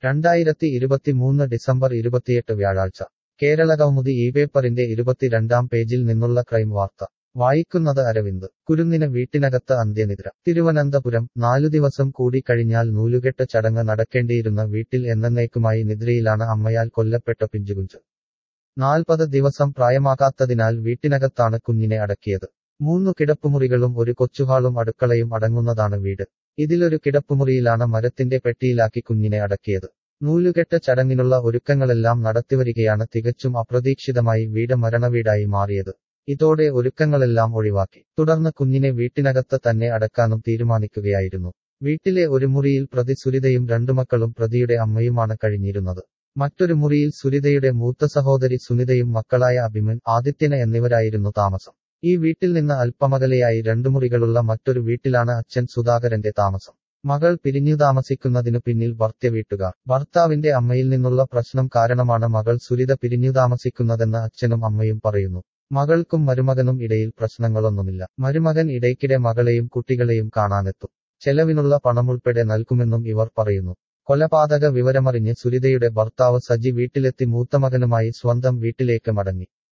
2023 December 28 വ്യാഴാഴ്ച കേരളകൗമുദി ഈ പേപ്പറിന്റെ 22-ാം പേജിൽ നിന്നുള്ള ക്രൈം വാർത്ത വായിക്കുന്നത് അരവിന്ദ് കുരുന്നിന് വീട്ടിനകത്ത് അന്ത്യനിദ്ര തിരുവനന്തപുരം 4 ദിവസം കൂടി കഴിഞ്ഞാൽ നൂലുകെട്ട് ചടങ്ങ് നടക്കേണ്ടിയിരുന്ന വീട്ടിൽ എന്നേക്കുമായി നിദ്രയിലാണ് അമ്മയാൽ കൊല്ലപ്പെട്ട പിഞ്ചുകുഞ്ച് 40 ദിവസം പ്രായമാകാത്തതിനാൽ വീട്ടിനകത്താണ് കുഞ്ഞിനെ അടക്കിയത് 3 കിടപ്പുമുറികളും ഒരു കൊച്ചുഹാളും അടുക്കളയും അടങ്ങുന്നതാണ് വീട് ഇതിലൊരു കിടപ്പുമുറിയിലാണ് മരത്തിന്റെ പെട്ടിയിലാക്കി കുഞ്ഞിനെ അടക്കിയത് നൂലുകെട്ട് ചടങ്ങിനുള്ള ഒരുക്കങ്ങളെല്ലാം നടത്തിവരികയാണ് തികച്ചും അപ്രതീക്ഷിതമായി വീട് മരണവീടായി മാറിയത് ഇതോടെ ഒരുക്കങ്ങളെല്ലാം ഒഴിവാക്കി തുടർന്ന് കുഞ്ഞിനെ വീട്ടിനകത്ത് തന്നെ അടക്കാനും തീരുമാനിക്കുകയായിരുന്നു വീട്ടിലെ ഒരു മുറിയിൽ പ്രതി സുരിതയും 2 മക്കളും പ്രതിയുടെ അമ്മയുമാണ് കഴിഞ്ഞിരുന്നത് മറ്റൊരു മുറിയിൽ സുരിതയുടെ മൂത്ത സഹോദരി സുനിതയും മക്കളായ അഭിമൻ ആദിത്യന് എന്നിവരായിരുന്നു താമസം ഈ വീട്ടിൽ നിന്ന് അല്പമകലെയായി 2 മുറികളുള്ള മറ്റൊരു വീട്ടിലാണ് അച്ഛൻ സുധാകരന്റെ താമസം മകൾ പിരിഞ്ഞു താമസിക്കുന്നതിനു പിന്നിൽ ഭർത്തൃവീട്ടുകാർ ഭർത്താവിന്റെ അമ്മയിൽ നിന്നുള്ള പ്രശ്നം കാരണമാണ് മകൾ സുരിത പിരിഞ്ഞു താമസിക്കുന്നതെന്ന് അച്ഛനും അമ്മയും പറയുന്നു മകൾക്കും മരുമകനും ഇടയിൽ പ്രശ്നങ്ങളൊന്നുമില്ല മരുമകൻ ഇടയ്ക്കിടെ മകളെയും കുട്ടികളെയും കാണാനെത്തും ചെലവിനുള്ള പണമുൾപ്പെടെ നൽകുമെന്നും ഇവർ പറയുന്നു കൊലപാതക വിവരമറിഞ്ഞ് സുരിതയുടെ ഭർത്താവ് സജി വീട്ടിലെത്തി മൂത്തമകനുമായി സ്വന്തം വീട്ടിലേക്ക് മടങ്ങി